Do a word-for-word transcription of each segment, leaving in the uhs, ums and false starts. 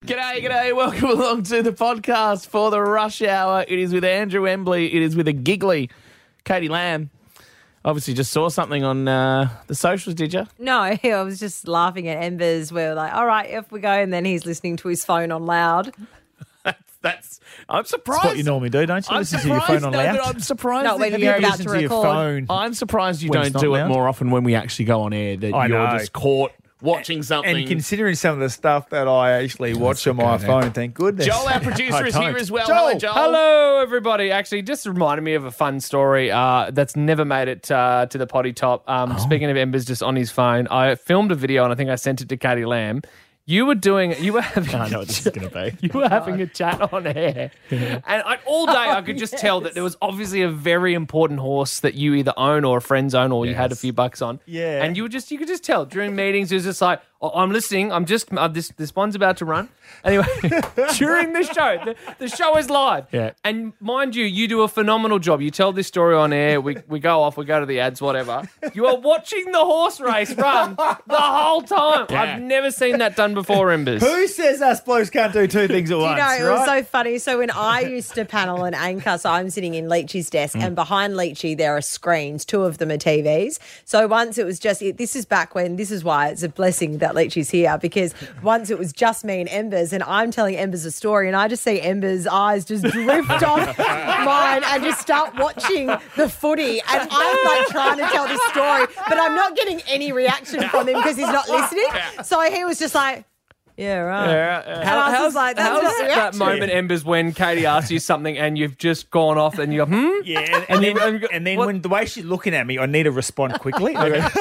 G'day, g'day. Welcome along to the podcast for the Rush Hour. It is with Andrew Embley. It is with a giggly Katie Lamb. Obviously just saw something on uh, the socials, did you? No, I was just laughing at Embers. We were like, all right, off we go. And then he's listening to his phone on loud. That's, that's I'm surprised. That's what you normally do, don't you? I'm Listen to your surprised, phone on no, loud. but I'm surprised. Not that when you you're don't about listen to to your record. phone. I'm surprised you When it's don't not do it loud. more often when we actually go on air, that I you're know. just caught watching something. And considering some of the stuff that I actually watch on my okay, phone, thank goodness. Joel, our producer, I is don't. here as well. Joel, Hello, Joel. Hello, everybody. Actually, just reminded me of a fun story uh, that's never made it uh, to the potty top. Um, Oh. Speaking of Embers, just on his phone, I filmed a video and I think I sent it to Katie Lamb. You were doing, you were having, I know what this is going to be. you were having a chat on air, and I, all day I could just tell that there was obviously a very important horse that you either own or a friend's own, or you had a few bucks on. Yeah. and you were just, you could just tell during meetings. It was just like, oh, I'm listening. I'm just uh, this this one's about to run. Anyway, during the show, the, the show is live. Yeah. And mind you, you do a phenomenal job. You tell this story on air. We we go off. We go to the ads. Whatever. You are watching the horse race run the whole time. Yeah. I've never seen that done before, Embers. Who says us blokes can't do two things at You once, know, it right? was so funny. So when I used to panel and anchor, so I'm sitting in Leachy's desk, and behind Leachy there are screens. Two of them are T Vs. So once it was just, it, this is back when, this is why it's a blessing that Leachy's here, because once it was just me and Embers, and I'm telling Embers a story, and I just see Embers' eyes just drift off mine and just start watching the footy, and I'm like trying to tell this story, but I'm not getting any reaction from him because he's not listening. So he was just like, yeah, right. Yeah, yeah. And I was just like, that's how's not the that reaction. moment, Embers, when Katie asks you something and you've just gone off and you go, hmm? Yeah, and, and you- then, and you go, and then what- when the way she's looking at me, I need to respond quickly. I go,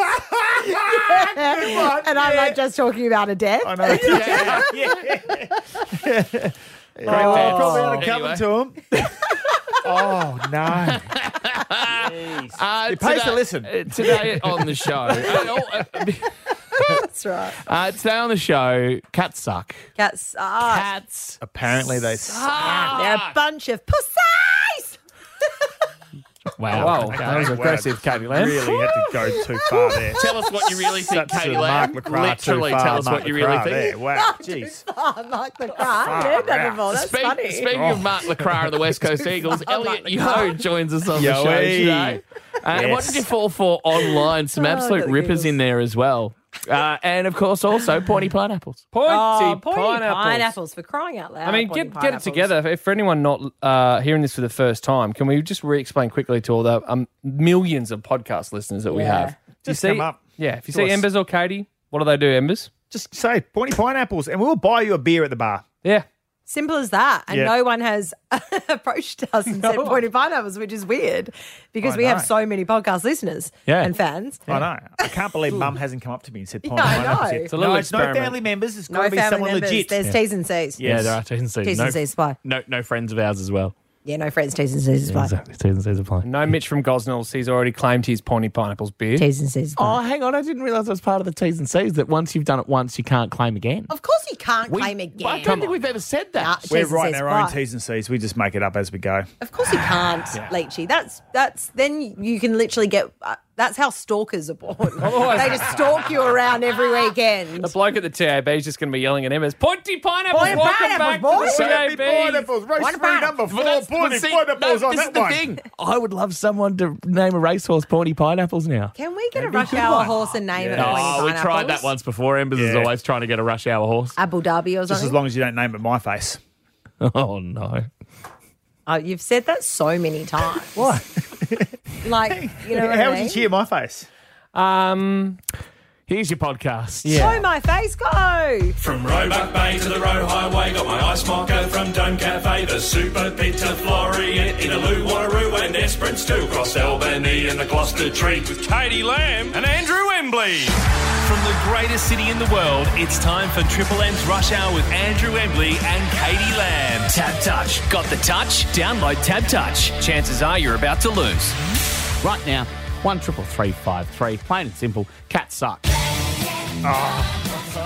And I'm like just talking about a death. I know. Yeah, yeah. Great Oh, dance. probably ought to Anyway. come to him. Oh, no. Jeez. Uh, It pays to today- listen. uh, Today on the show, uh, oh, uh, That's right. uh, today on the show, cats suck. Cats are. Cats. Apparently they suck. They're a bunch of pussies. Wow. Wow, Okay. that was aggressive, Katie Lamb. Really had to go too far there. Tell us what you really think, Such Katie a Lamb. Mark LaCroix Literally too far, tell us Mark what you really LaCroix think. there. Wow, jeez. Oh, like the cry. I haven't heard that before. That's Speak- funny. Speaking of Mark LaCroix of the West Coast Eagles, Elliot Mark Yo joins us on the show Yoey. today. Uh, and what Yes. did you fall for online? Some Oh, absolute got the rippers giggles. in there as well. Uh, and, of course, also pointy pineapples. Pointy Oh, pointy pineapples. pineapples. For crying out loud. I mean, pointy get get it pineapples. together. If for anyone not uh, hearing this for the first time, can we just re-explain quickly to all the um, millions of podcast listeners that we Yeah. have? Do you Just see, come up. Yeah, if you To see us. Embers or Katie, what do they do, Embers? Just say pointy pineapples and we'll buy you a beer at the bar. Yeah. Simple as that. And Yeah. no one has approached us and said pointy pineapples, which is weird because I we have know. so many podcast listeners Yeah. and fans. I know. I can't believe Mum hasn't come up to me and said pointy Yeah, I pineapples know. yet. It's a little no, it's no experiment. family members. It's got No to be family someone members. legit. There's T's and C's. Yes. Yeah, there are T's and C's. T's No, and C's apply. no, no friends of ours as well. Yeah, no friends. T's and C's apply. Exactly. T's and C's apply. No Mitch from Gosnells. He's already claimed his pointy pineapples beer. T's and C's Oh, apply. hang on. I didn't realise that was part of the T's and C's, that once you've done it once, you can't claim again. Of course you can't We- claim again. I don't think we've ever said that. Nah, We're T's and writing C's our own apply. T's and C's. We just make it up as we go. Of course you can't, Leachy. That's that's then you can literally get. Uh, that's how stalkers are born. They just stalk you around every weekend. The bloke at the T A B is just going to be yelling at Embers, pointy pineapples, Pointy welcome pineapples, back boys. to the Happy T A B. pineapples. Race One three, pound. number four. Well, that's- pointy well, see, pineapples no, on this that is the one. thing. I would love someone to name a racehorse Pointy Pineapples now. Can we get That'd a be a rush good hour one. horse and name it Yeah. Pointy Oh, we Pineapples? tried that once before. Embers is Yeah. always trying to get a rush hour horse. Abu Dhabi or Just as something. long as you don't name it my face. Oh, no. Oh, you've said that so many times. What? Like, you know what How I would mean? you cheer my face? Um, Here's your podcast. Show my face, go! From Roebuck Bay to the road highway, got my ice mocha from Dome Cafe, the Super Pizza Florian, Inaloo, Wanneroo and Esperance too, across Albany and the Gloucester Tree with Katie Lamb and Andrew Embley. From the greatest city in the world, it's time for Triple M's Rush Hour with Andrew Embley and Katie Lamb. Tab Touch. Got the touch? Download Tab Touch. Chances are you're about to lose. Right now, one triple three five three. Plain and simple. Cats suck.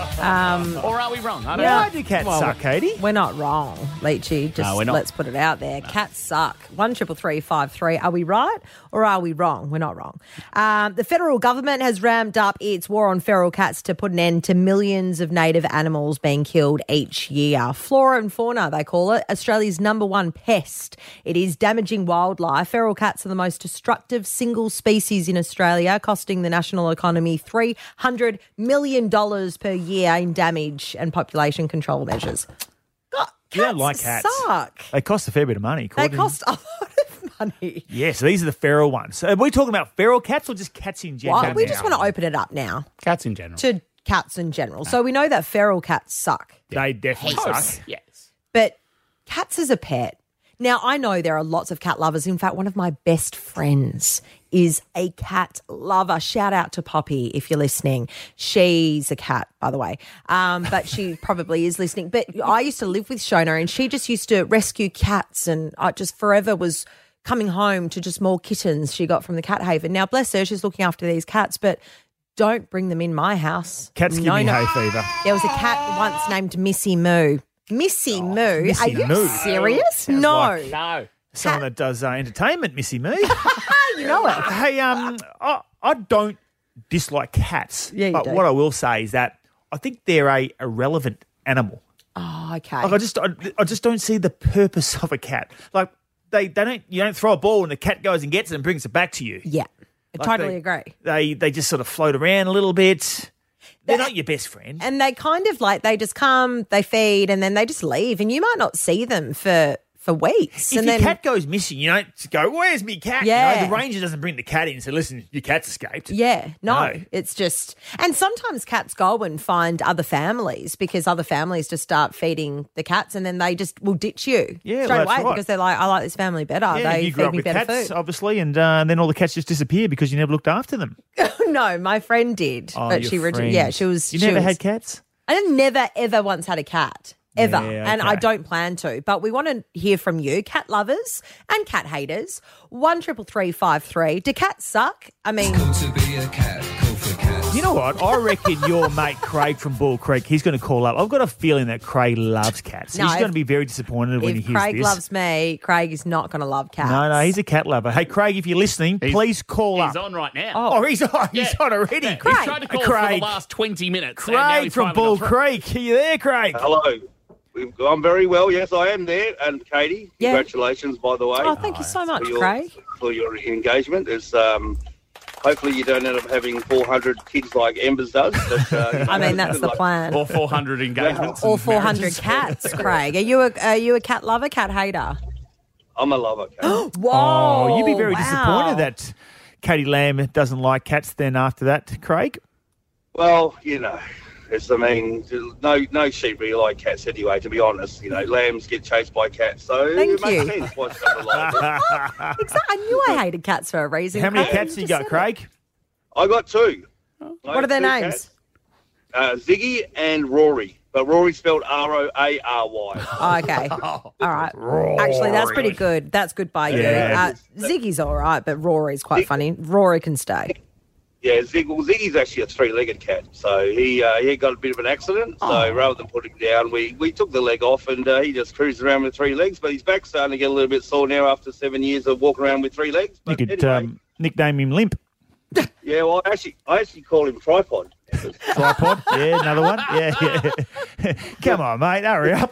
Or are we wrong? I don't Why know. do cats Well, suck, Katie? We're not wrong, Leachy. Just No, we're not. let's put it out there. Cats suck. One triple three five three. Are we right or are we wrong? We're not wrong. Um, the federal government has ramped up its war on feral cats to put an end to millions of native animals being killed each year. Flora and fauna, they call it, Australia's number one pest. It is damaging wildlife. Feral cats are the most destructive single species in Australia, costing the national economy three hundred million dollars per year in damage and population control measures. God, cats You don't like cats. suck. They cost a fair bit of money. They according- cost a lot of money. Yeah, so these are the feral ones. Are we talking about feral cats or just cats in general? Well, we just now? want to open it up now Cats in general. to cats in general. So we know that feral cats suck, They definitely Totally. suck. Yes. but cats as a pet. Now, I know there are lots of cat lovers. In fact, one of my best friends is a cat lover. Shout out to Poppy if you're listening. She's a cat, by the way, um, but she probably is listening. But I used to live with Shona and she just used to rescue cats and I just forever was coming home to just more kittens she got from the cat haven. Now, bless her, she's looking after these cats, but don't bring them in my house. Cats give No, me no. hay fever. There was a cat once named Missy Moo. Missy Moo? Oh, Missy Are you Moo. serious? No. like- No. Someone that does uh, entertainment, Missy Me. You know it. Hey, um, I, I don't dislike cats. Yeah, you but do. what I will say is that I think they're a irrelevant animal. Oh, okay. Like I just, I, I just don't see the purpose of a cat. Like they, they don't, you don't throw a ball and the cat goes and gets it and brings it back to you. yeah, I Like totally they- agree. They, they just sort of float around a little bit. They're not your best friend. And they kind of like, they just come, they feed, and then they just leave, and you might not see them for, for weeks. If and your then, cat goes missing, you don't go, where's me cat? You Yeah. know, the ranger doesn't bring the cat in and say, listen, your cat's escaped. yeah, no, No. it's just, and sometimes cats go and find other families because other families just start feeding the cats and then they just will ditch you Yeah, straight well, that's away right. because they're like, I like this family better. Yeah, they you grew feed up me with better cats, food. obviously, and, uh, and then all the cats just disappear because you never looked after them. No, my friend did, Oh, but your she, re- friends. yeah, she was. You she never was, had cats? I never ever once had a cat. Ever. Yeah, And I okay. don't plan to. But we want to hear from you, cat lovers and cat haters. One triple three five three. Do cats suck? I mean, To be a cat, call for cats. You know what? I reckon your mate Craig from Bull Creek, he's going to call up. I've got a feeling that Craig loves cats. No, he's if- going to be very disappointed when he if hears Craig this. loves me, Craig is not going to love cats. no, no, he's a cat lover. Hey, Craig, if you're listening, He's- please call He's up. on right now. Oh, he's on. He's Yeah. on already. Yeah, Craig. He's tried to call for Craig. the last twenty minutes. and now Craig he's from finally Bull got through. Creek. Are you there, Craig? Hello. We've, I'm very well. Yes, I am there. And Katie, Yeah. congratulations, by the way, Oh, thank you so much, for, your, Craig. for your engagement. It's, um, hopefully you don't end up having four hundred kids like Embers does. But, uh, you know, I mean, that's good the luck. plan. Or four hundred engagements. Or and four hundred marriages. cats, Craig. Are you a are you a cat lover, cat hater? I'm a lover. Kate. Whoa. Oh, you'd be very wow. disappointed that Katie Lamb doesn't like cats then after that, Craig. Well, you know, it's, I mean, no no sheep really like cats anyway, to be honest. You know, lambs get chased by cats. So Thank it makes you. sense why someone likes it. Exactly. I knew I hated cats for a reason. How many Craig. cats do you just got, said Craig? I got two. I What have are their two names? cats. Uh, Ziggy and Rory. But Rory spelled R O A R Y. Oh, okay. All right. Actually, that's pretty good. That's good by you. Yeah. Uh, Ziggy's all right, but Rory's quite funny. Rory can stay. Yeah, Zig, well, Ziggy's actually a three-legged cat. So he uh, he got a bit of an accident. So Oh. rather than put him down, we, we took the leg off and uh, he just cruised around with three legs. But his back's starting to get a little bit sore now after seven years of walking around with three legs. You But could anyway, um, nickname him Limp. yeah, well, actually, I actually call him Tripod. Tripod. Yeah, another one. Yeah, yeah. Come on, mate. Hurry up.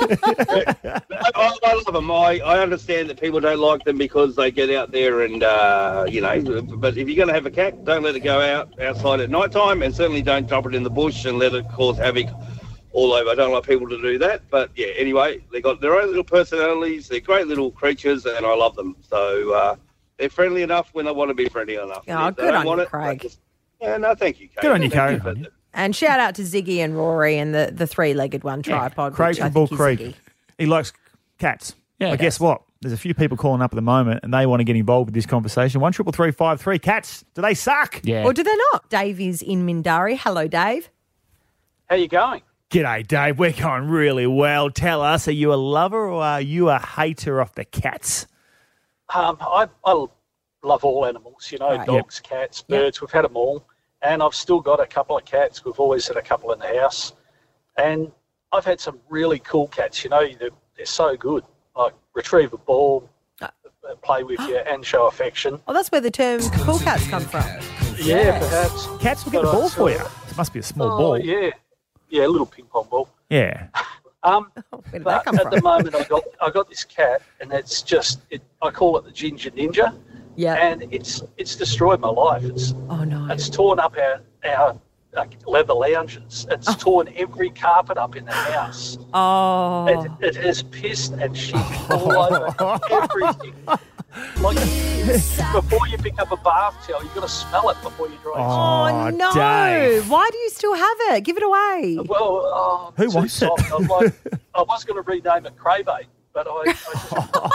I, I, I love them. I, I understand that people don't like them because they get out there and, uh, you know, but if you're going to have a cat, don't let it go out outside at night time and certainly don't drop it in the bush and let it cause havoc all over. I don't like people to do that. But, yeah, anyway, they got their own little personalities. They're great little creatures and I love them. So uh, they're friendly enough when they want to be friendly enough. Oh, If they good don't on want you, it, Craig. they just- yeah, no, thank you, Kate. Good on you, Thank Craig. but- And shout out to Ziggy and Rory and the, the three-legged one, Tripod. Craig which I from Bull think is Creek. Ziggy. He likes cats. Yeah, But guess what? There's a few people calling up at the moment and they want to get involved with this conversation. One triple three five three. Cats, do they suck? Yeah. Or do they not? Dave is in Mindari. Hello, Dave. How you going? G'day, Dave. We're going really well. Tell us, are you a lover or are you a hater of the cats? Um, I, I love all animals, you know, Right. dogs, cats, birds. We've had them all. and I've still got a couple of cats. We've always had a couple in the house, and I've had some really cool cats. You know, they're, they're so good. Like retrieve a ball, play with you, and show affection. Oh, that's where the term cool cats come from. Yeah, perhaps. Cats will get But the I ball for sort you. of- It must be a small Oh, ball. yeah. Yeah, a little ping pong ball. Yeah. Um, Where did that but come at from? the moment, I got I got this cat, and it's just it, I call it the Ginger Ninja, Yeah. and it's it's destroyed my life. It's Oh, no. it's torn up our our uh, leather lounges. It's torn every carpet up in the house. Oh. It, it has pissed and shit all over everything. Like before you pick up a bath towel, you've got to smell it before you dry it. Oh, Oh, no. Dave. Why do you still have it? Give it away. Well, oh, Who too wants it? soft. I'm like, I was going to rename it Craybait, but I, I just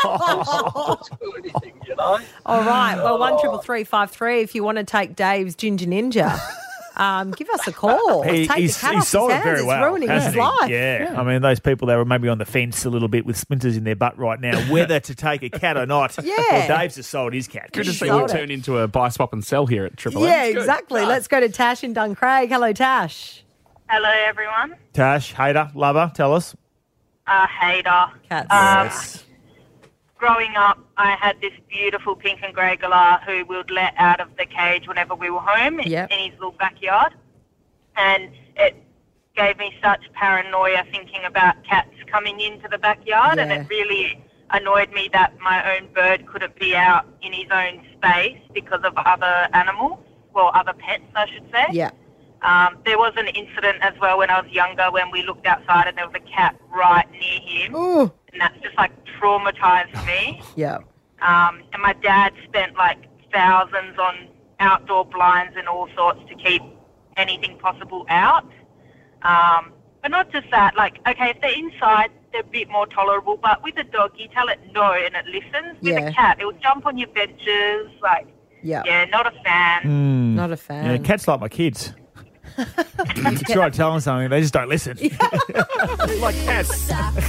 don't do anything, you know. All right. Well, one triple three five three. If you want to take Dave's Ginger Ninja, um, give us a call. He, take he's the cat he's off sold his it very hands. well. It's ruining hasn't his he? life. Yeah. I mean, those people that were maybe on the fence a little bit with splinters in their butt right now, whether to take a cat or not. Yeah. Well, Dave's just sold his cat. Good to see Sold we it. turn into a buy, swap and sell here at Triple M. Yeah, It's good. exactly. Let's go to Tash in Duncraig. Hello, Tash. Hello, everyone. Tash, hater, lover, tell us. Uh, hater. Cats. Um, Yes. Growing up, I had this beautiful pink and grey galah who we'd let out of the cage whenever we were home Yep. in his little backyard. And it gave me such paranoia thinking about cats coming into the backyard, and Yeah. it really annoyed me that my own bird couldn't be out in his own space because of other animals, well, other pets, I should say. Yeah. Um, there was an incident as well when I was younger when we looked outside and there was a cat right near him, Ooh. and that's just like traumatized me. Yeah. Um, and my dad spent like thousands on outdoor blinds and all sorts to keep anything possible out. Um, but not just that, like, okay, if they're inside, they're a bit more tolerable, but with a dog, you tell it no and it listens. With Yeah. a cat, it will jump on your benches, like, Yeah. yeah, not a fan. Not a fan. Yeah, cats like my kids. You try to tell them something, they just don't listen. Like cats.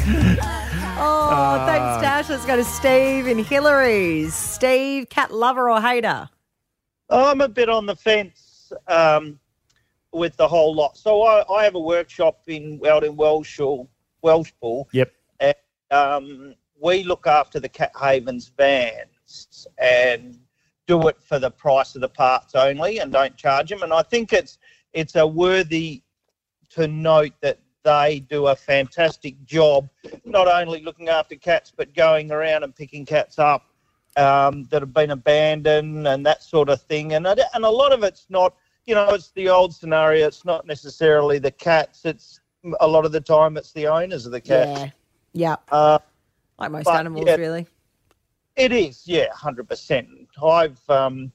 Oh, thanks, Tash. Let's go to Steve in Hillary's. Steve, cat lover or hater? I'm a bit on the fence um, with the whole lot. So I, I have a workshop in out in Welshpool, Welshpool, Yep. and um, we look after the Cat Havens vans and do it for the price of the parts only and don't charge them. And I think it's it's a worthy to note that they do a fantastic job, not only looking after cats, but going around and picking cats up um, that have been abandoned and that sort of thing. And, I- and a lot of it's not, you know, it's the old scenario. It's not necessarily the cats. It's a lot of the time it's the owners of the cats. Yeah. Yeah. Uh, Like most but, animals, yeah. really. It is, yeah, one hundred percent. I've, um,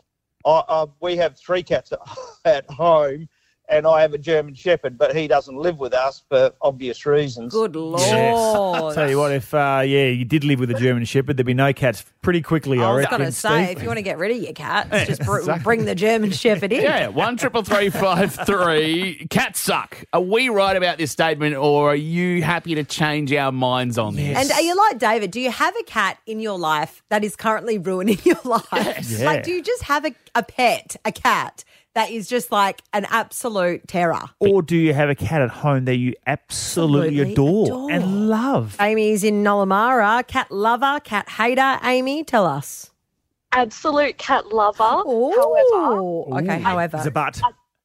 I, I, we have three cats at, at home, and I have a German Shepherd, but he doesn't live with us for obvious reasons. Good Lord. Yes. Tell you what, if uh, yeah, you did live with a German Shepherd, there'd be no cats pretty quickly. I, I was reckon, going to say, Steve. if you want to get rid of your cats, just br- bring the German Shepherd in. Yeah, one triple three five three. Cats suck. Are we right about this statement, or are you happy to change our minds on this? And are you like David? Do you have a cat in your life that is currently ruining your life? Yes. Like, do you just have a, a pet, a cat, that is just like an absolute terror? Or do you have a cat at home that you absolutely, Absolutely adore, adore. and love? Amy's in Nullamara. Cat lover, cat hater. Amy, tell us. Absolute cat lover. Oh, However, okay. However, There's a but.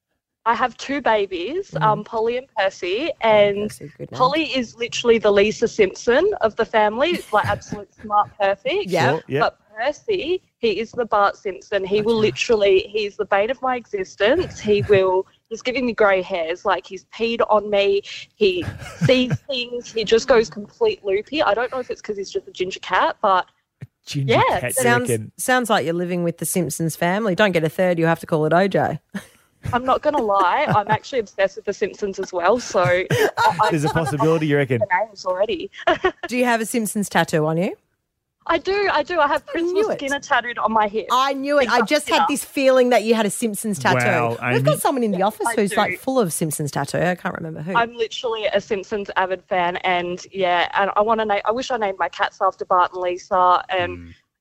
I have two babies, Mm. um, Polly and Percy, and Percy, good name. Polly is literally the Lisa Simpson of the family. It's like absolute smart, perfect. Yeah. Sure, yeah. But Percy, he is the Bart Simpson. He will literally, he's the bane of my existence. He will, he's giving me grey hairs. Like, he's peed on me. He sees things. He just goes complete loopy. I don't know if it's because he's just a ginger cat, but Ginger Yeah, cat, you sounds reckon? sounds like you're living with the Simpsons family. Don't get a third, you have to call it O J. I'm not going to lie. I'm actually obsessed with The Simpsons as well. So I, I There's a possibility, you reckon? the names already. Do you have a Simpsons tattoo on you? I do, I do. I have Principal knew it. Skinner tattooed on my hip. I knew it. I just had this feeling that you had a Simpsons tattoo. Wow, We've Amy. got someone in the office I who's do. like full of Simpsons tattoo. I can't remember who. I'm literally a Simpsons avid fan, and yeah, and I want to name. I wish I named my cats after Bart and Lisa, and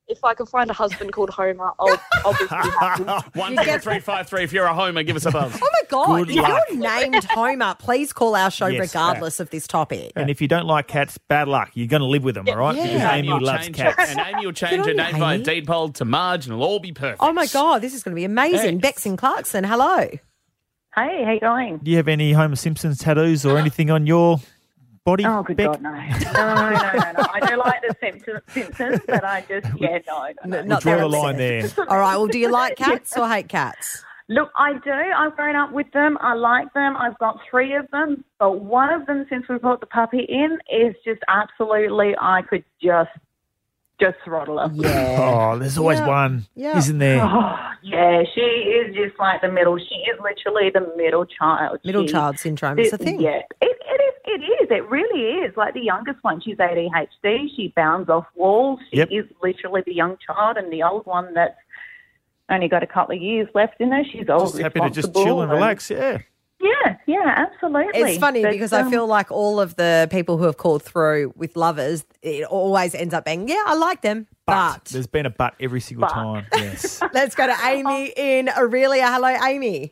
if I can find a husband called Homer, I'll, I'll be pretty happy. One four three five three. If you're a homer, give us a buzz. Oh my God! Good If luck. you're named Homer, please call our show Yes, regardless of this topic. And if you don't like cats, bad luck. You're going to live with them, all right? Yeah. Because Amy will loves change cats. It, and Amy will change Good her on name you, via Amy. deed poll to Marge, and it'll all be perfect. Oh my God, this is going to be amazing. Yes. Bex in Clarkson, hello. Hey, how you going? Do you have any Homer Simpson tattoos or anything on your body? Oh, good Beck? God, no. No, no, no, no, no. I do like the Simpsons, Simpsons but I just, yeah, no. no, no. We'll draw the line there. All right, well, do you like cats or hate cats? Look, I do. I've grown up with them. I like them. I've got three of them. But one of them, since we brought the puppy in, is just absolutely, I could just, just throttle her. Yeah. Oh, there's always Yeah. one, Yeah. isn't there? Oh, yeah, she is just like the middle. She is literally the middle child. Middle She- child syndrome is a It- thing. Yeah, it, it is. It is. It really is. Like the youngest one, she's A D H D. She bounds off walls. She Yep. is literally the young child, and the old one that's only got a couple of years left in her. She's old. Just happy to just chill and relax, yeah. Yeah, yeah, absolutely. It's funny But, because I um, feel like all of the people who have called through with lovers, it always ends up being, yeah, I like them, but. There's been a but every single But. time, yes. Let's go to Amy in Aurelia. Hello, Amy.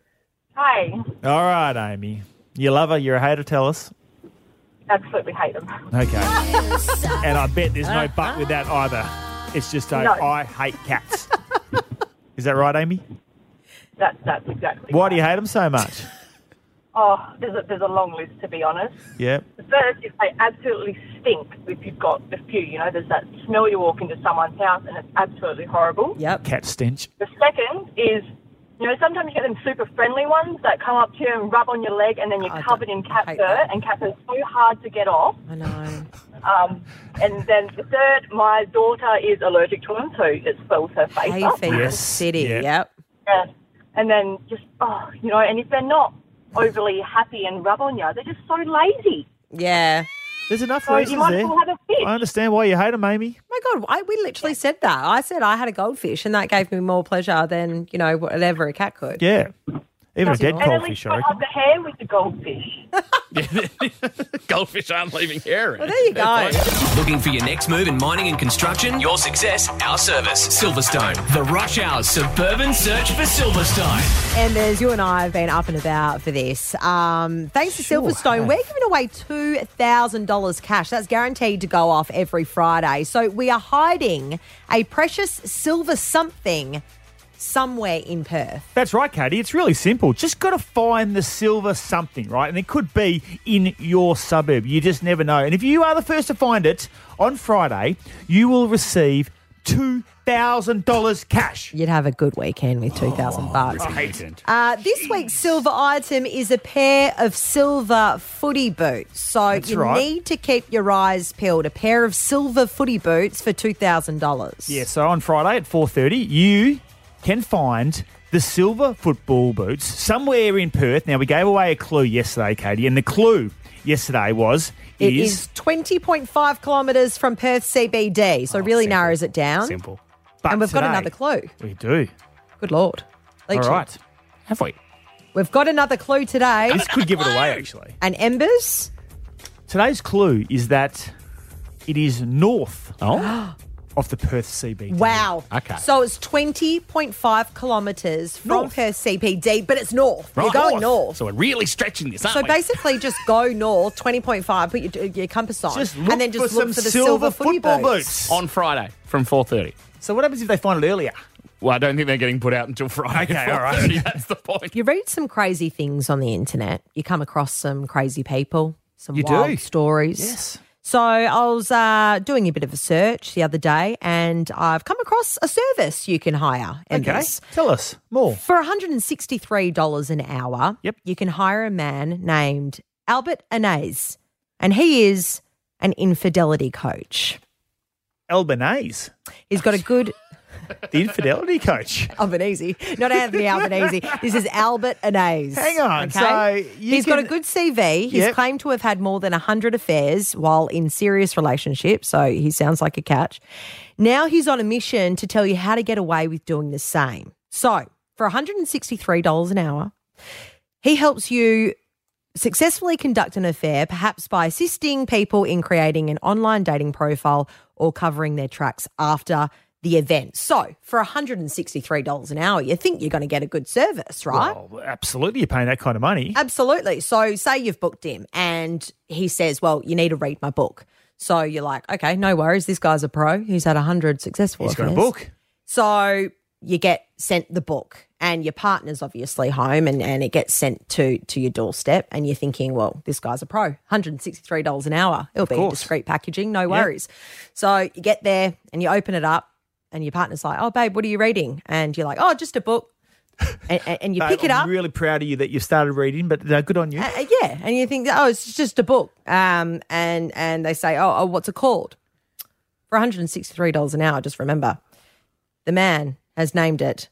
Hi. All right, Amy. You love her, you're a hater, tell us. Absolutely hate them. Okay. And I bet there's no but with that either. It's just a, No. I hate cats. Is that right, Amy? That, that's exactly Why right. do you hate them so much? Oh, there's a, there's a long list, to be honest. Yeah. The first is they absolutely stink if you've got a few. You know, there's that smell you walk into someone's house and it's absolutely horrible. Yep. Cat stench. The second is, you know, sometimes you get them super friendly ones that come up to you and rub on your leg and then you're I covered don't- in cat hate fur that. and cat fur is so hard to get off. I know. Um, and then the third, my daughter is allergic to them, so it swells her face Hay up. fever Yes. city. Yeah. Yep. Yeah. And then just, oh, you know, and if they're not overly happy and rub on you, they're just so lazy. Yeah. There's enough So you reasons might there. as well have a fish. I understand why you hate them, Amy. My God, I, we literally said that. I said I had a goldfish and that gave me more pleasure than, you know, whatever a cat could. Yeah. Even a dead And at goldfish, least I I have reckon. the hair with the goldfish. Goldfish aren't leaving hair. Well, there you go. Looking for your next move in mining and construction? Your success, our service. Silverstone, the Rush Hour suburban search for Silverstone. And as you and I have been up and about for this, um, thanks to Silverstone, we're giving away two thousand dollars cash. That's guaranteed to go off every Friday. So we are hiding a precious silver something somewhere in Perth. That's right, Katie. It's really simple. Just got to find the silver something, right? And it could be in your suburb. You just never know. And if you are the first to find it on Friday, you will receive two thousand dollars cash. You'd have a good weekend with two thousand bucks. Right. Uh, this week's silver item is a pair of silver footy boots. So That's you right. need to keep your eyes peeled. A pair of silver footy boots for two thousand dollars. Yeah, so on Friday at four thirty, you can find the silver football boots somewhere in Perth. Now, we gave away a clue yesterday, Katie, and the clue yesterday was It is, is twenty point five kilometres from Perth C B D, so really narrows it down. Simple. But and we've got today- another clue. We do. Good Lord. All Leachy. right. Have we? We've got another clue today. This could give it away, actually. And Embers? Today's clue is that it is north Oh. of the Perth C B D. Wow. Okay. So it's twenty point five kilometres from North. Perth C B D, but it's north. You're going north. So we're really stretching this, aren't So we? basically just go north, twenty point five, put your, your compass on, Just look and then just for look some for the silver silver, footy football boots. boots. On Friday from four thirty. So what happens if they find it earlier? Well, I don't think they're getting put out until Friday. Okay, at all right. four thirty. That's the point. You read some crazy things on the internet. You come across some crazy people, some You wild do. stories. Yes. So I was uh, doing a bit of a search the other day, and I've come across a service you can hire. Okay. Embers. Tell us more. For one hundred sixty-three dollars an hour, Yep. you can hire a man named Albert Anais, and he is an infidelity coach. Albanese, He's got a good... the infidelity coach. Albanese, not Anthony Albanese. This is Albert Anais. Hang on, Okay? so you He's got a can- good C V. He's Yep. claimed to have had more than one hundred affairs while in serious relationships, so he sounds like a catch. Now he's on a mission to tell you how to get away with doing the same. So for one hundred sixty-three dollars an hour, he helps you successfully conduct an affair, perhaps by assisting people in creating an online dating profile or covering their tracks after the event. So for one hundred sixty-three dollars an hour, you think you're going to get a good service, right? Well, absolutely. You're paying that kind of money. Absolutely. So say you've booked him and he says, well, you need to read my book. So you're like, okay, no worries. This guy's a pro. He's had one hundred successful He's got a affairs. book. So you get sent the book and your partner's obviously home and, and it gets sent to, to your doorstep and you're thinking, well, this guy's a pro, one hundred sixty-three dollars an hour. It'll be in course. discreet packaging, no worries. So you get there and you open it up and your partner's like, oh, babe, what are you reading? And you're like, oh, just a book. and, and, and you Mate, pick it up. I'm really proud of you that you've started reading, but uh, good on you. Uh, yeah, and you think, oh, it's just a book. Um, and and they say, oh, oh, what's it called? For one hundred sixty-three dollars an hour, just remember, the man has named it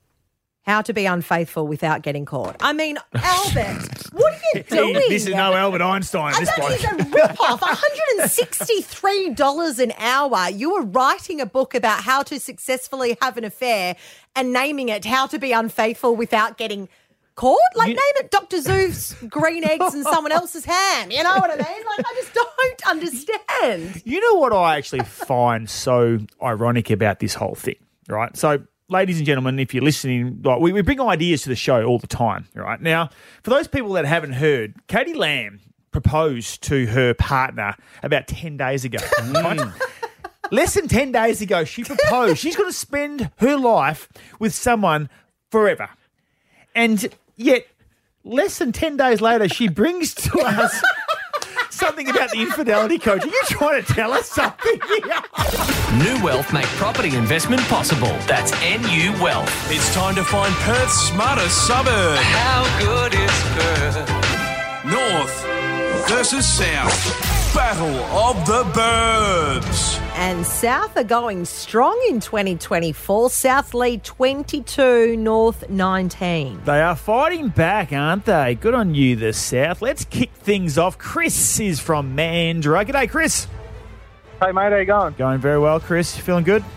How to Be Unfaithful Without Getting Caught. I mean, Albert, what are you doing? This is no Albert Einstein. I This that bloke. is a rip-off. one hundred sixty-three dollars an hour. You were writing a book about how to successfully have an affair and naming it How to Be Unfaithful Without Getting Caught? Like, You- name it Doctor Zeus, green eggs and someone else's ham. You know what I mean? Like, I just don't understand. You know what I actually find so ironic about this whole thing, right? So, ladies and gentlemen, if you're listening, like, we, we bring ideas to the show all the time, right? Now, for those people that haven't heard, Katie Lamb proposed to her partner about ten days ago. Right? Less than ten days ago, she proposed. She's going to spend her life with someone forever. And yet, less than ten days later, she brings to us something about the infidelity coach. Are you trying to tell us something here? New Wealth make property investment possible. That's N U Wealth. It's time to find Perth's smartest suburb. How good is Perth? North versus South. Battle of the Burbs. And South are going strong in twenty twenty-four. South lead twenty-two, North nineteen. They are fighting back, aren't they? Good on you, the South. Let's kick things off. Chris is from Mandurah. G'day, Chris. Hey, mate, how you going? Going very well, Chris. You feeling good?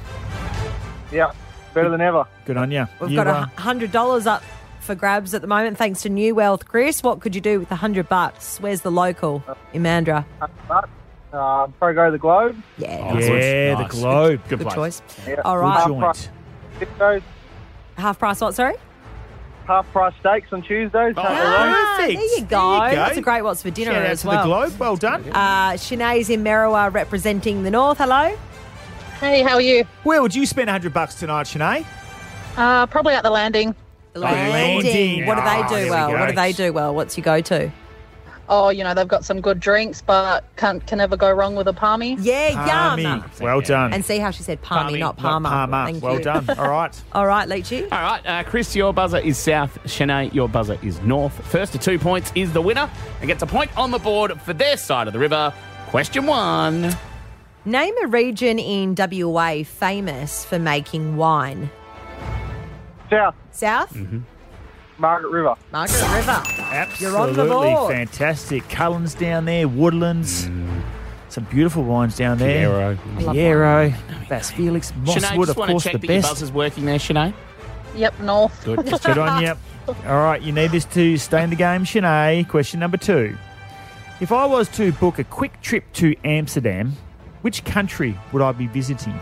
Yeah, better than ever. Good on you. We've you, got a uh, one hundred dollars up for grabs at the moment, thanks to New Wealth. Chris, what could you do with one hundred bucks? Where's the local in Mandurah? But, uh, probably go to the Globe. Yeah, Oh, yeah, the Globe. Good, place. choice. Yeah. All Good right. joint. Tuesdays, Half price what, sorry? half price steaks on Tuesdays. Oh, Can't go wrong. Ah, there perfect. you go. There you go. That's a great what's for dinner Shout out as to well. the Globe. Well done. Uh, Sinead's in Merriwa representing the North. Hello. Hey, how are you? Where would you spend one hundred bucks tonight, Sinead? Uh, probably at the landing. The Landing. Landing. What do Ah, they there do we well? go. What do they do well? What's your go-to? Oh, you know, they've got some good drinks, but can can never go wrong with a palmy. Yeah, Palmy. yum. Well done. And see how she said palmy, not palmer. Palmer. Thank Well you. done. All right. All right, Leachy. All right, uh, Chris, your buzzer is South. Shanae, your buzzer is North. First to two points is the winner and gets a point on the board for their side of the river. Question one. Name a region in W A famous for making wine. South, South? Mm-hmm. Margaret River. Margaret River. Absolutely You're on the board. fantastic. Cullen's down there, Woodlands. Some beautiful wines down there. Piero. I love Piero, Bass Felix, Shanae, Mosswood, just of want to course, check the that your best. buzzer's working there, Shanae. Yep, north. Good. Good on you. All right, you need this to stay in the game, Shanae. Question number two. If I was to book a quick trip to Amsterdam, which country would I be visiting?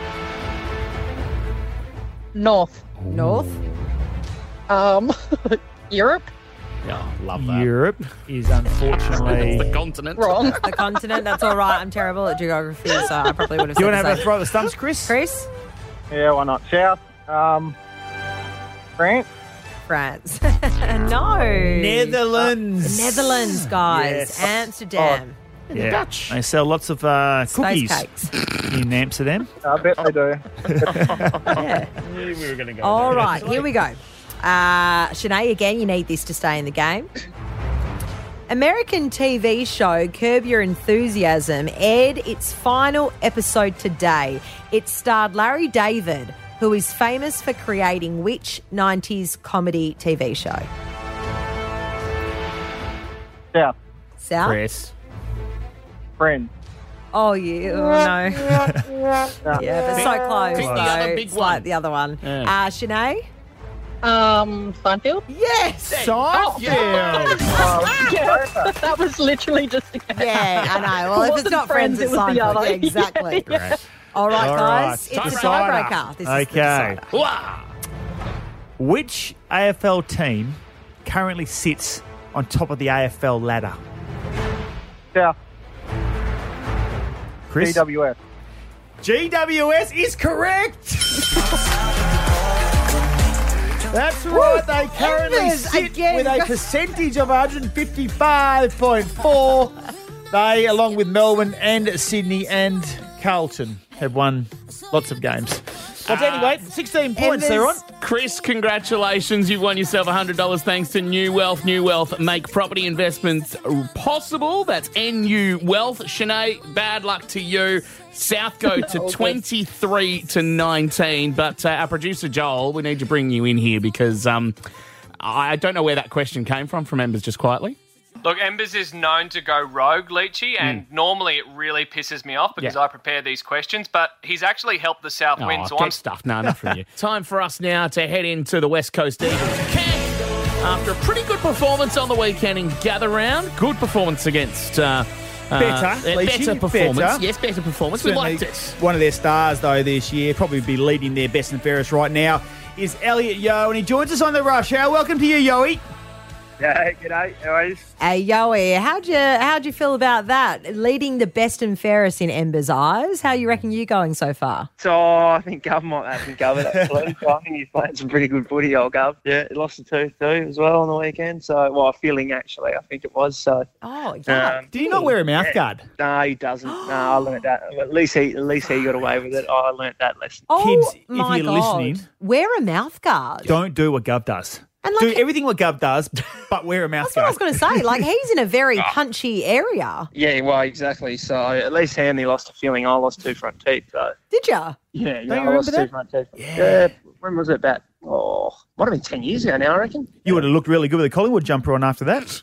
North. North? Um, Europe. Yeah, love that. Europe is unfortunately... It's the continent. Wrong. The continent, that's all right. I'm terrible at geography, so I probably would have Do said you want to the have a same. throw at the stumps, Chris? Chris? Yeah, why not? South, um, France. France. No. Netherlands. Netherlands, guys. Yes. Amsterdam. Yeah. Dutch. They sell lots of uh, Space cookies cakes. in Amsterdam. I bet they do. Yeah. We were going to go All right, here we go. Uh, Shanae, again, you need this to stay in the game. American T V show Curb Your Enthusiasm aired its final episode today. It starred Larry David, who is famous for creating which nineties comedy T V show? South, South? Chris. Friend. Oh, you oh, no. Yeah, but so close. Pick the though. other big It's like one. the other one. Yeah. Uh, Shanae? Um, Seinfeld. Yes! Seinfeld. Yeah, that was literally just a guess. Yeah, I know. Well, It if it's wasn't not Friends, Friends, it's it was the Seinfeld. other. Yeah, exactly. Yeah. All right, All guys. right. It's a Decider. tiebreaker. This is the Okay. decider. Wow. Which A F L team currently sits on top of the A F L ladder? South. Chris? G W S. G W S is correct. That's right. They currently Embers sit again. with a percentage of one hundred fifty-five point four. They, along with Melbourne and Sydney and Carlton, have won lots of games. But anyway, sixteen points they're on. Chris, congratulations. You've won yourself one hundred dollars thanks to New Wealth. New Wealth make property investments possible. That's N U Wealth. Shanae, bad luck to you. South go to twenty-three to nineteen. But uh, our producer, Joel, we need to bring you in here because um, I don't know where that question came from, from Embers just quietly. Look, Embers is known to go rogue, Leachy, and mm. normally it really pisses me off because yeah. I prepare these questions, but he's actually helped the South oh, win. So get I'm stuff. No, not from you. Time for us now to head into the West Coast Eagles camp. After a pretty good performance on the weekend in Gather Round, good performance against... Uh, Better, uh, Leachy, better performance. better. Yes, better performance. Certainly we liked it. One of their stars, though, this year, probably be leading their best and fairest right now, is Elliot Yeo, and he joins us on the Rush Hour. Welcome to you, Yoey. Yeah, g'day. How are you? Hey, Yoey, how'd you, how'd you feel about that? Leading the best and fairest in Ember's eyes. How you reckon you going so far? So I think Gov might have some covered, actually. So I think he's playing some pretty good footy, old Gov. Yeah, he lost a tooth too as well on the weekend. So, well, feeling actually, I think it was. So. Oh, yeah. Um, Did he not wear a mouth yeah. guard? No, he doesn't. No, I learnt that. At least he, at least he got away with it. I learnt that lesson. Oh, Kids, my if you're God. listening, wear a mouth guard. don't do what Gov does. And like, do everything what Gov does, but wear a mouth That's what I guard. was going to say. Like, he's in a very punchy area. Yeah, well, exactly. So at least he only lost a feeling. I lost two front teeth. So. Did you? Yeah, yeah, you I lost remember two that? front teeth. Yeah. yeah. When was it? About, oh, might have been ten years ago now, I reckon. You would have looked really good with a Collingwood jumper on after that.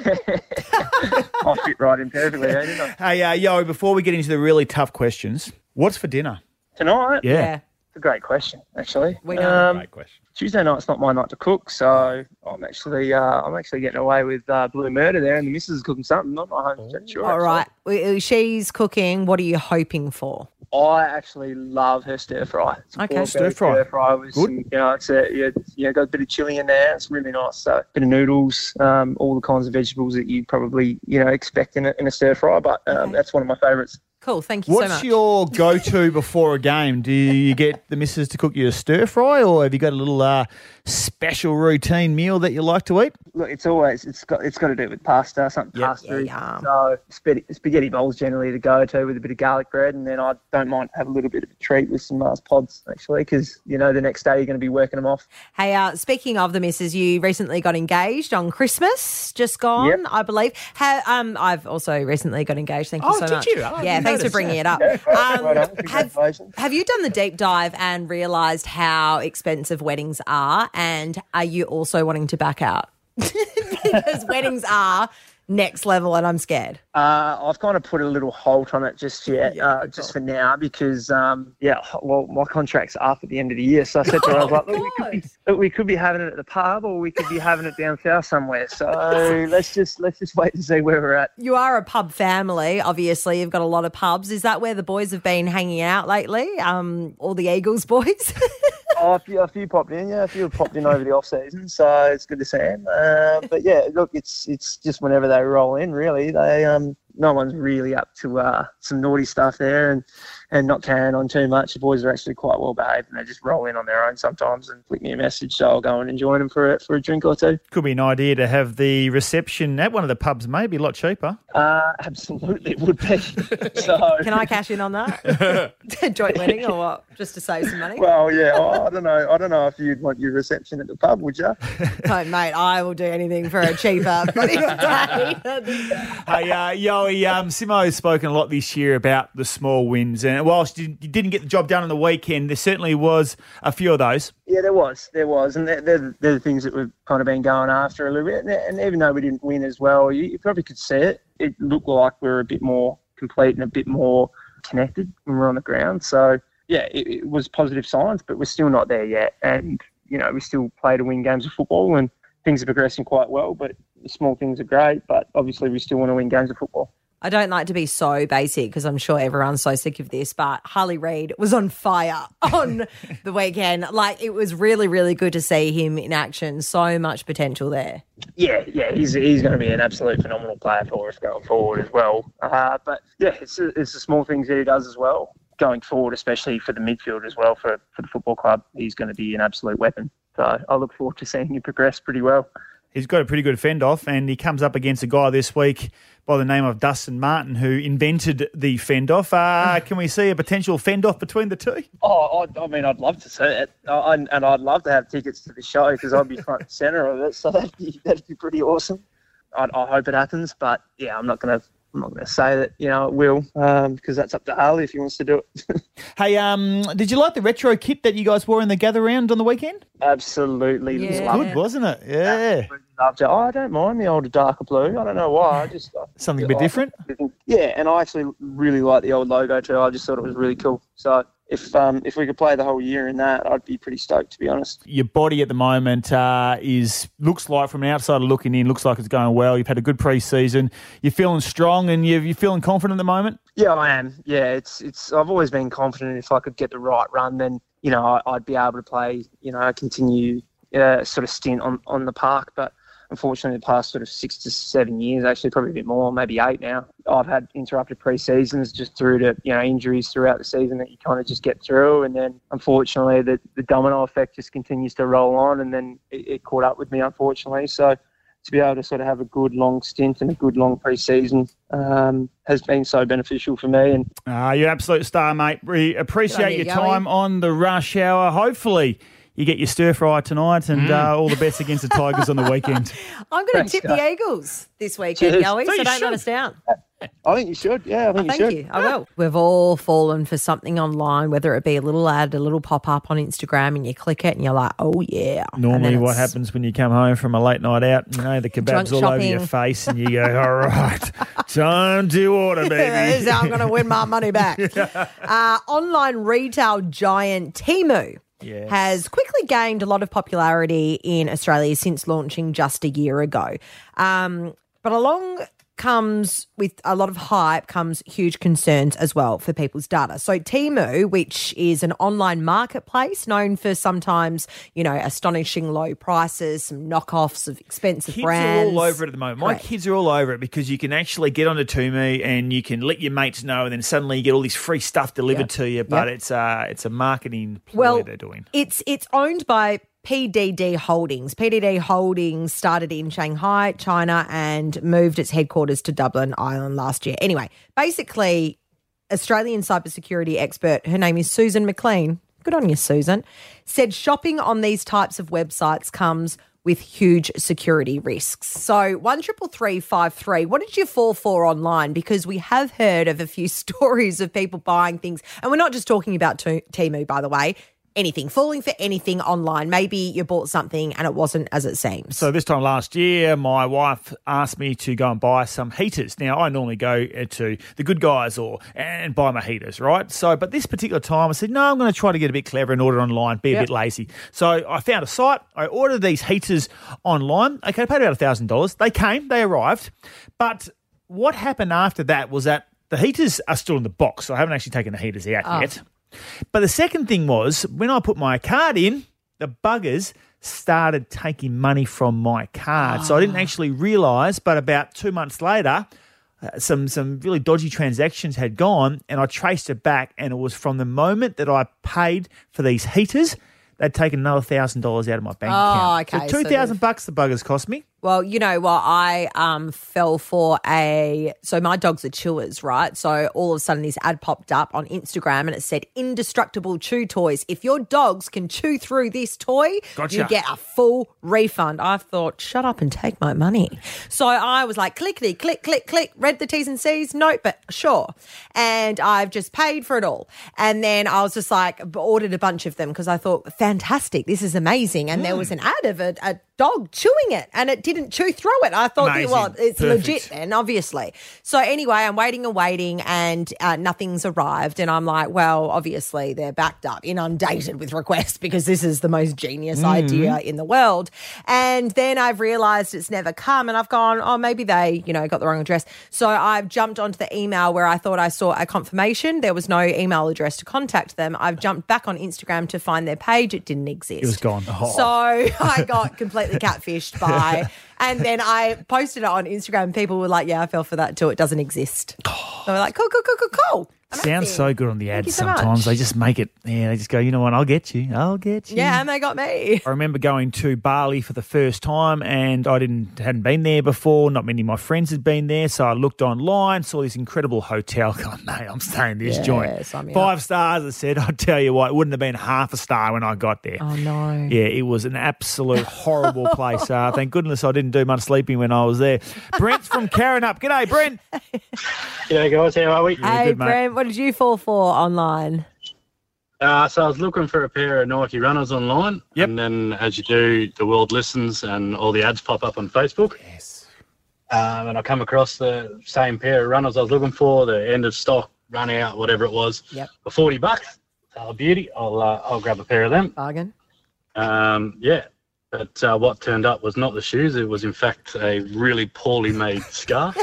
I fit right in perfectly, eh, didn't I? Hey, uh, Yo, before we get into the really tough questions, what's for dinner? Tonight? Yeah. Yeah. It's a great question, actually. We know. Um, Great question. Tuesday night's not my night to cook, so I'm actually uh, I'm actually getting away with uh, Blue Murder there, and the missus is cooking something. I'm not one hundred percent sure. All right. We- She's cooking. What are you hoping for? I actually love her stir fry. It's a Okay. pork Stir fry. Stir fry with Good. some, you know, it's a, yeah, it's, you know, got a bit of chili in there. It's really nice. So, a bit of noodles, um, all the kinds of vegetables that you probably, you know, expect in a, in a stir fry. But um, Okay. that's one of my favourites. Cool. Thank you What's so much. your go-to before a game? Do you get the missus to cook you a stir fry, or have you got a little uh, special routine meal that you like to eat? Look, it's always it's got it's got to do with pasta, something Yep. pasta. Yeah, yum. So spaghetti, spaghetti bowls generally the go-to with a bit of garlic bread, and then I don't mind have a little bit of a treat with some Mars pods actually, because you know the next day you're going to be working them off. Hey, uh, speaking of the missus, you recently got engaged on Christmas, just gone, Yep. I believe. Ha- um, I've also recently got engaged. Thank you Oh, so did much. you? Oh, I yeah, didn't thanks for notice bringing that. it up. Well Um, done. have, Congratulations. have you done the deep dive and realised how expensive weddings are? And are you also wanting to back out? Because weddings are next level and I'm scared. Uh, I've kind of put a little halt on it just yet, Yeah, uh, good just call. for now, because um, yeah, well, my contract's up at the end of the year, so I said to her, I was like, look, we could be, look, we could be having it at the pub, or we could be having it down south somewhere. So let's just let's just wait and see where we're at. You are a pub family, obviously. You've got a lot of pubs. Is that where the boys have been hanging out lately? Um, all the Eagles boys? Oh, a few, a few popped in, yeah, a few have popped in over the off season, so it's good to see them. Uh, but yeah, look, it's it's just whenever they roll in, really. They um, no one's really up to uh, some naughty stuff there, and and not carrying on too much. The boys are actually quite well behaved, and they just roll in on their own sometimes and flick me a message, so I'll go and join them for a, for a drink or two. Could be an idea to have the reception at one of the pubs, maybe a lot cheaper. Uh, absolutely, it would be. So Can I cash in on that? Joint wedding or what? Just to save some money? well, yeah, oh, I don't know. I don't know if you'd want your reception at the pub, would you? No, mate, I will do anything for a cheaper bloody day. Hey, uh, Yoey, um, Simo's spoken a lot this year about the small wins, and whilst you you didn't get the job done on the weekend, there certainly was a few of those. Yeah, there was, there was, and they're, they're, they're the things that we've kind of been going after a little bit. And, and even though we didn't win as well, you, you probably could see it. It looked like we were a bit more complete and a bit more connected when we were on the ground. So yeah, it, it was positive signs, but we're still not there yet. And you know, we still play to win games of football, and things are progressing quite well. But the small things are great, but obviously we still want to win games of football. I don't like to be so basic because I'm sure everyone's so sick of this, but Harley Reid was on fire on the weekend. Like, it was really, really good to see him in action. So much potential there. Yeah, yeah, he's he's going to be an absolute phenomenal player for us going forward as well. Uh, but yeah, it's it's the small things that he does as well going forward, especially for the midfield as well for for the football club. He's going to be an absolute weapon. So I look forward to seeing him progress pretty well. He's got a pretty good fend-off, and he comes up against a guy this week by the name of Dustin Martin, who invented the fend-off. Uh, can we see a potential fend-off between the two? Oh, I, I mean, I'd love to see it, I, and I'd love to have tickets to the show because I'd be front and centre of it, so that'd be, that'd be pretty awesome. I, I hope it happens, but yeah, I'm not going to I'm not going to say that, you know, it will, um, because that's up to Harley if he wants to do it. Hey, um, did you like the retro kit that you guys wore in the gather round on the weekend? Absolutely. It was loved good, wasn't it? Yeah. Loved it. Oh, I don't mind the older darker blue. I don't know why. I just I Something a just bit like different? it. Yeah, and I actually really like the old logo too. I just thought it was really cool. So if um if we could play the whole year in that, I'd be pretty stoked, to be honest. Your body at the moment uh, is looks like, from an outsider looking in, looks like it's going well. You've had a good pre-season. You're feeling strong and you're, you're feeling confident at the moment? Yeah, I am. Yeah, it's it's. I've always been confident if I could get the right run, then you know I, I'd be able to play. You know, continue uh, sort of stint on on the park, but. Unfortunately, the past sort of six to seven years, actually probably a bit more, maybe eight now, I've had interrupted pre-seasons just through to, you know, injuries throughout the season that you kind of just get through. And then, unfortunately, the, the domino effect just continues to roll on, and then it, it caught up with me, unfortunately. So to be able to sort of have a good long stint and a good long pre-season um, has been so beneficial for me. And uh, you're an absolute star, mate. We appreciate your time on the Rush Hour. Hopefully you get your stir fry tonight, and mm. uh, all the best against the Tigers on the weekend. I'm going to tip the Eagles this weekend, Yowie, so, so don't let us down. I think you should. Yeah, I think oh, you thank should. you. I will. We've all fallen for something online, whether it be a little ad, a little pop-up on Instagram, and you click it and you're like, oh, yeah. Normally what happens when you come home from a late night out, you know, the kebab's all shopping. over your face and you go, all right, time to order, baby. This is how I'm going to win my money back. uh, online retail giant Temu. Yes. Has quickly gained a lot of popularity in Australia since launching just a year ago. Um, but along comes with a lot of hype comes huge concerns as well for people's data. So Temu, which is an online marketplace known for sometimes, you know, astonishing low prices, some knockoffs of expensive kids brands. Kids are all over it at the moment. Correct. My kids are all over it because you can actually get onto Temu and you can let your mates know, and then suddenly you get all this free stuff delivered Yep. to you. But Yep. it's uh, it's a marketing ploy Well, they're doing. It's it's owned by P D D Holdings. P D D Holdings started in Shanghai, China, and moved its headquarters to Dublin, Ireland last year. Anyway, basically, Australian cybersecurity expert, her name is Susan McLean, good on you, Susan, said shopping on these types of websites comes with huge security risks. So one triple three five three, what did you fall for online? Because we have heard of a few stories of people buying things, and we're not just talking about T- Temu, by the way. Anything, falling for anything online. Maybe you bought something and it wasn't as it seems. So this time last year, my wife asked me to go and buy some heaters. Now, I normally go to the Good Guys or and buy my heaters, right? So, but this particular time, I said, no, I'm going to try to get a bit clever and order online, be a Yep. bit lazy. So I found a site. I ordered these heaters online. Okay, I paid about one thousand dollars. They came, they arrived. But what happened after that was that the heaters are still in the box. So I haven't actually taken the heaters out Oh. yet. But the second thing was, when I put my card in, the buggers started taking money from my card. So I didn't actually realise, but about two months later, uh, some some really dodgy transactions had gone, and I traced it back, and it was from the moment that I paid for these heaters, they'd taken another one thousand dollars out of my bank Oh, account. okay, So so two thousand they've- bucks the buggers cost me. Well, you know what? I um, fell for a. So my dogs are chewers, right? So all of a sudden, this ad popped up on Instagram, and it said "indestructible chew toys." If your dogs can chew through this toy, Gotcha. you get a full refund. I thought, shut up and take my money. So I was like, clickety, click, click, click. Read the T's and C's. Nope, but sure. And I've just paid for it all. And then I was just like, ordered a bunch of them because I thought, fantastic, this is amazing. And there was an ad of a, a dog chewing it and it didn't chew through it. I thought, Amazing. well, it's Perfect. legit then, obviously. So anyway, I'm waiting and waiting and uh, nothing's arrived. And I'm like, well, obviously they're backed up, inundated with requests because this is the most genius Mm. idea in the world. And then I've realised it's never come and I've gone, oh, maybe they, you know, got the wrong address. So I've jumped onto the email where I thought I saw a confirmation. There was no email address to contact them. I've jumped back on Instagram to find their page. It didn't exist. It was gone. Oh. So I got completely catfished by, and then I posted it on Instagram. People were like, yeah, I fell for that too. It doesn't exist. So we're like, cool, cool, cool, cool, cool. Sounds so good on the Thank ads you so much. sometimes. They just make it, yeah, they just go, you know what, I'll get you. I'll get you. Yeah, and they got me. I remember going to Bali for the first time and I didn't hadn't been there before. Not many of my friends had been there. So I looked online, saw this incredible hotel. God, mate, I'm staying in this Yeah, joint. sign me Five up. stars, I said. I'll tell you what, it wouldn't have been half a star when I got there. Oh, no. Yeah, it was an absolute horrible place. Uh, thank goodness I didn't do much sleeping when I was there. Brent's from Carrinup. G'day, Brent. G'day guys, how are we? Hey, Brent, what did you fall for online? Uh, so I was looking for a pair of Nike runners online, yep. and then as you do, the world listens and all the ads pop up on Facebook. Yes. Um, and I come across the same pair of runners I was looking for, the end of stock, run out, whatever it was, yep. for forty bucks. Oh, beauty! I'll uh, I'll grab a pair of them. Bargain. Um, yeah, but uh, what turned up was not the shoes. It was in fact a really poorly made scarf.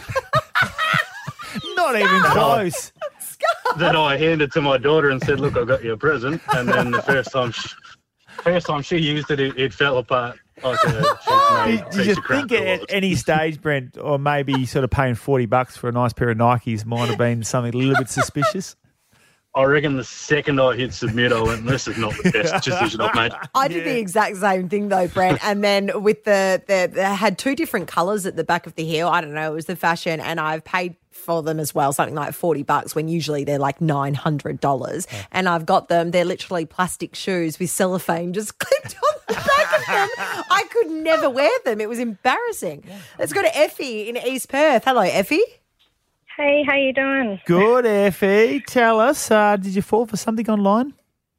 Not even close. That I handed to my daughter and said, "Look, I got you a present." And then the first time, she, first time she used it, it, it fell apart like a cheap Did, did you think at any stage, Brent, or maybe sort of paying forty bucks for a nice pair of Nikes might have been something a little bit suspicious? I reckon the second I hit submit, I went, "This is not the best decision I've made." I did the exact same thing though, Brent. And then with the, the, they had two different colours at the back of the heel. I don't know, it was the fashion, and I've paid for them as well, something like forty bucks when usually they're like nine hundred dollars. Oh. And I've got them, they're literally plastic shoes with cellophane just clipped on the back of them. I could never wear them. It was embarrassing. Let's go to Effie in East Perth. Hello, Effie. Hey, how you doing? Good, Effie. Tell us, uh, did you fall for something online?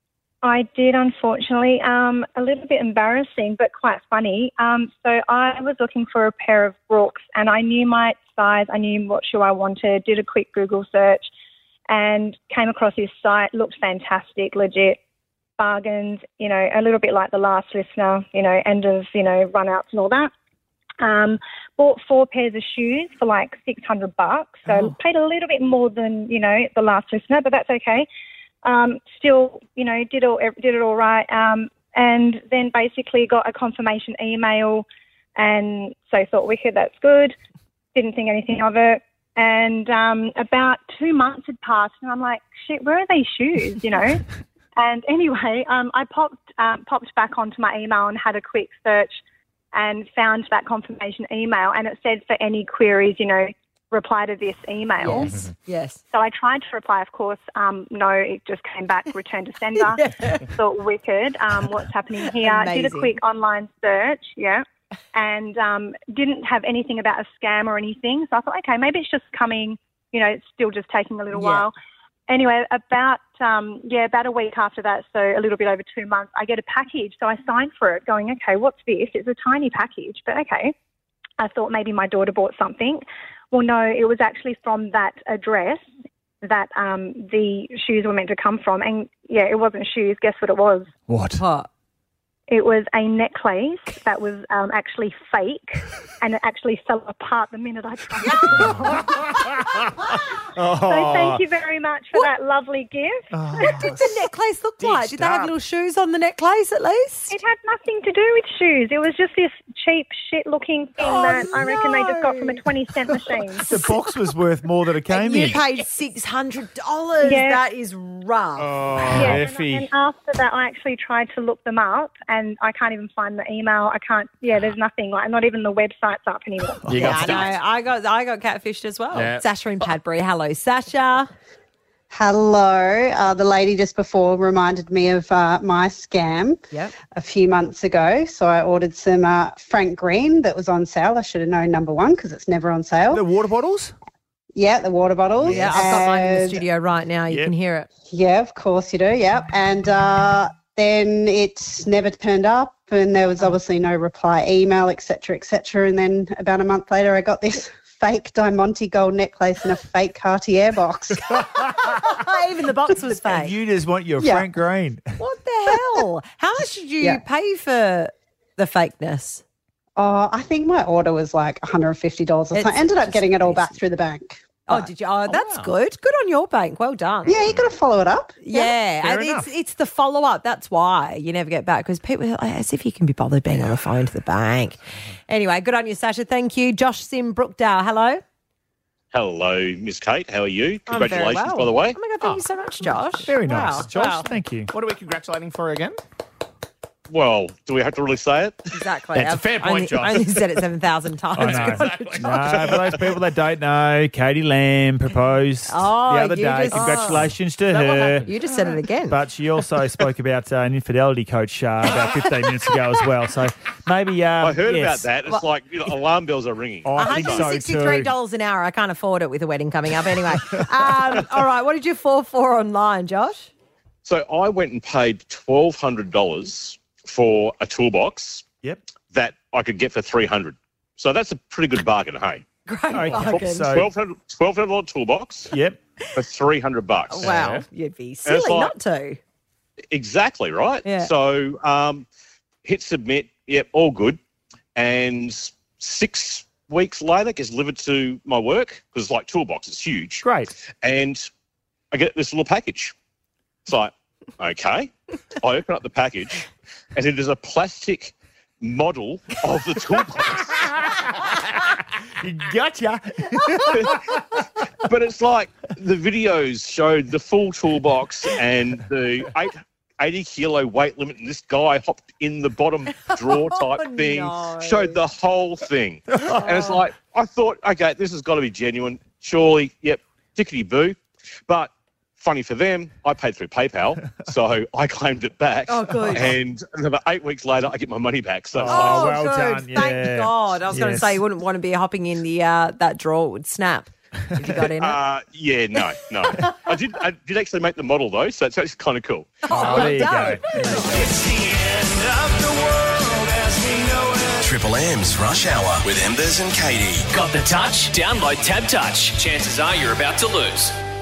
I did, unfortunately. Um, a little bit embarrassing, but quite funny. Um, so I was looking for a pair of Brooks, and I knew my size. I knew what shoe I wanted, did a quick Google search, and came across this site. Looked fantastic, legit, bargains, you know, a little bit like the last listener, you know, end of, you know, run-outs and all that. Um, bought four pairs of shoes for like six hundred bucks. So Oh. paid a little bit more than, you know, the last listener, but that's okay. Um, still, you know, did all did it all right. Um, and then basically got a confirmation email, and so thought, wicked, that's good. Didn't think anything of it. And um, about two months had passed, and I'm like, shit, where are these shoes? You know. And anyway, um, I popped um, popped back onto my email and had a quick search, and found that confirmation email, and it said for any queries, you know, reply to this email. Yes, yes. So I tried to reply, of course. Um, no, it just came back, return to sender. Thought, wicked, um, what's happening here? Did a Amazing. quick online search, yeah, and um, didn't have anything about a scam or anything. So I thought, okay, maybe it's just coming, you know, it's still just taking a little Yeah. while. Anyway, about, um, yeah, about a week after that, so a little bit over two months, I get a package. So I signed for it going, okay, what's this? It's a tiny package, but okay. I thought maybe my daughter bought something. Well, no, it was actually from that address that um, the shoes were meant to come from. And, yeah, it wasn't shoes. Guess what it was? What? What? It was a necklace that was um, actually fake, and it actually fell apart the minute I tried it. Oh. So thank you very much for that lovely gift. Oh. What did the necklace look like? Did they have up. little shoes on the necklace at least? It had nothing to do with shoes. It was just this cheap shit-looking thing Oh, that I reckon they just got from a twenty cent machine. The box was worth more than it came You in. paid six hundred dollars. Yeah. That is rough. Oh, Yeah, and, Effie. and after that, I actually tried to look them up, and I can't even find the email. I can't. Yeah, there's nothing. Like, not even the website's up anymore. You Yeah, got I know. stuffed. I got I got catfished as well. Yeah. Sasha in Padbury. Hello, Sasha. Hello. Uh, the lady just before reminded me of uh, my scam Yep. a few months ago. So I ordered some uh, Frank Green that was on sale. I should have known number one because it's never on sale. The water bottles? Yeah, the water bottles. Yeah, I've got mine in the And- studio right now. You Yep. can hear it. Yeah, of course you do. Yeah. And uh, then it never turned up. and there was obviously no reply email, et cetera, et cetera. And then about a month later, I got this fake Diamante gold necklace and a fake Cartier box. Even the box was fake. You just want your Yeah. Frank Green. What the hell? How much did you Yeah. pay for the fakeness? Oh, I think my order was like one hundred fifty dollars or something. I ended up getting it all back through the bank. Oh, did you? Oh, that's good. Good on your bank. Well done. Yeah, you got to follow it up. Yeah, fair and enough. it's it's the follow up. That's why you never get back because people are like, as if you can be bothered being on the phone to the bank. Anyway, good on you, Sasha. Thank you, Josh Sim Brookdale. Hello. Hello, Miss Kate. How are you? I'm very Congratulations, well. by the way. Oh my God, thank you so much, Josh. Very Wow, nice, Josh. wow. Thank you. What are we congratulating for again? Well, do we have to really say it? Exactly. That's a I've fair point, only, Josh. only said it seven thousand times. I know. Good on you, Josh. No, for those people that don't know, Katie Lamb proposed Oh, the other you day. just- Congratulations to Is that what her. happened? You just said it again. But she also spoke about uh, an infidelity coach uh, about fifteen minutes ago as well. So maybe um, I heard yes. about that. It's like you know, alarm bells are ringing. I think one so hundred sixty-three too. dollars an hour. I can't afford it with a wedding coming up. Anyway, um, all right. What did you fall for online, Josh? So I went and paid twelve hundred dollars for a toolbox. Yep. That I could get for three hundred. So that's a pretty good bargain, hey? Great Okay, bargain. so- Twelve hundred twelve hundred dollar toolbox. Yep. For three hundred bucks. Wow, you'd be And silly it's like- not to. Exactly right. Yeah. So um, hit submit. Yep, all good. And six weeks later, it gets delivered to my work because it's like toolbox. It's huge. Great. And I get this little package. It's like, okay. I open up the package, and it is a plastic model of the toolbox. Gotcha. But it's like the videos showed the full toolbox and the eight, eighty kilo weight limit, and this guy hopped in the bottom drawer type Oh, thing, no. showed the whole thing. And it's like, I thought, okay, this has got to be genuine. Surely, yep, tickety boo. But funny for them, I paid through PayPal, so I claimed it back. Oh, good. And about eight weeks later, I get my money back. So it's Oh, like, well good. done, Thank yeah. God. I was going to Yes. say you wouldn't want to be hopping in the uh, that drawer. It would snap if you got in it. Uh, yeah, no, no. I did. I did actually make the model though, so it's actually kind of cool. Oh, there you go. It's the end of the world as we know it. Triple M's Rush Hour with Embers and Katie. Got the touch? Download Tab Touch. Chances are you're about to lose.